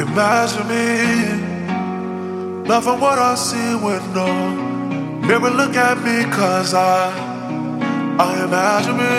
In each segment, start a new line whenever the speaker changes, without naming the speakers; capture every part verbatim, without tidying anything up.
Imagine me, loving what I see with no mirror. Look at me, cause I, I imagine me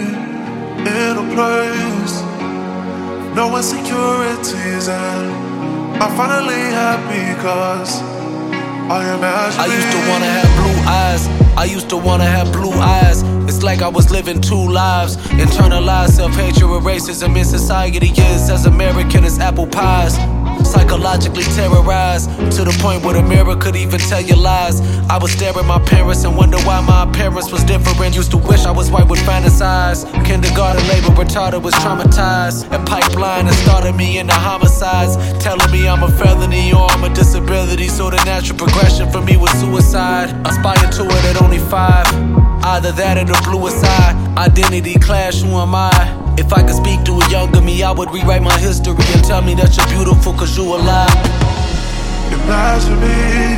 in a place, no insecurities, and I'm finally happy cause I imagine
I
me.
used to wanna have blue eyes, I used to wanna have blue eyes. It's like I was living two lives. Internalized self-hatred with racism in society is as American as apple pies. Psychologically terrorized to the point where the mirror could even tell you lies. I would stare at my parents and wonder why my appearance was different. Used to wish I was white with fantasize. Kindergarten label retarded was traumatized. A pipeline that started me into homicides, telling me I'm a felony or I'm a disability. So the natural progression for me was suicide. Aspire to it at only five. Either that or the bluest eye. Identity clash, who am I? If I could speak to a younger me, I would rewrite my history and tell me that you're beautiful cause you alive.
Imagine me,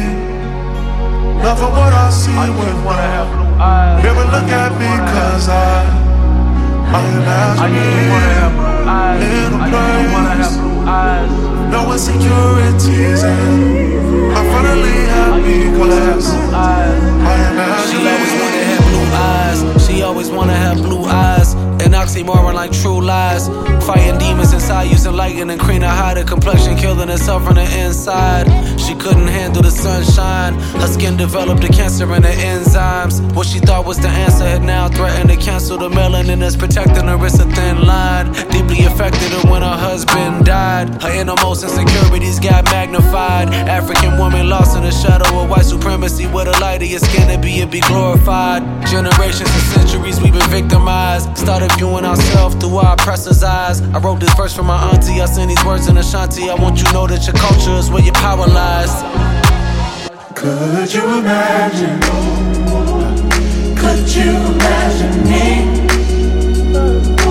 loving what I see
I
with
just wanna have
no
blue eyes.
mirror. Look at me, cause I, I imagine
I just wanna have blue eyes.
me in a
I just wanna have
place,
blue eyes.
no insecurities, and I'm finally happy cause I imagine
She
me.
always wanna have blue eyes. She always wanna have blue eyes. An oxymoron like true lies. Fighting demons inside, using lighting and cream to hide her complexion, killing herself from the inside. She couldn't handle the sunshine. Her skin developed a cancer in her enzymes. What she thought was the answer had now threatened to cancel the melanin that's protecting her. It's a thin line. Deeply affected her when her husband died. Her innermost insecurities got magnified. African woman lost in the shadow of white supremacy. Where the light of your skin to be, it be glorified. Generations and centuries we've been victimized. Started viewing ourselves through our oppressor's eyes. I wrote this verse for my auntie. I send these words in Ashanti. I want you to know that your culture is where your power lies.
Could you imagine? Could you imagine me?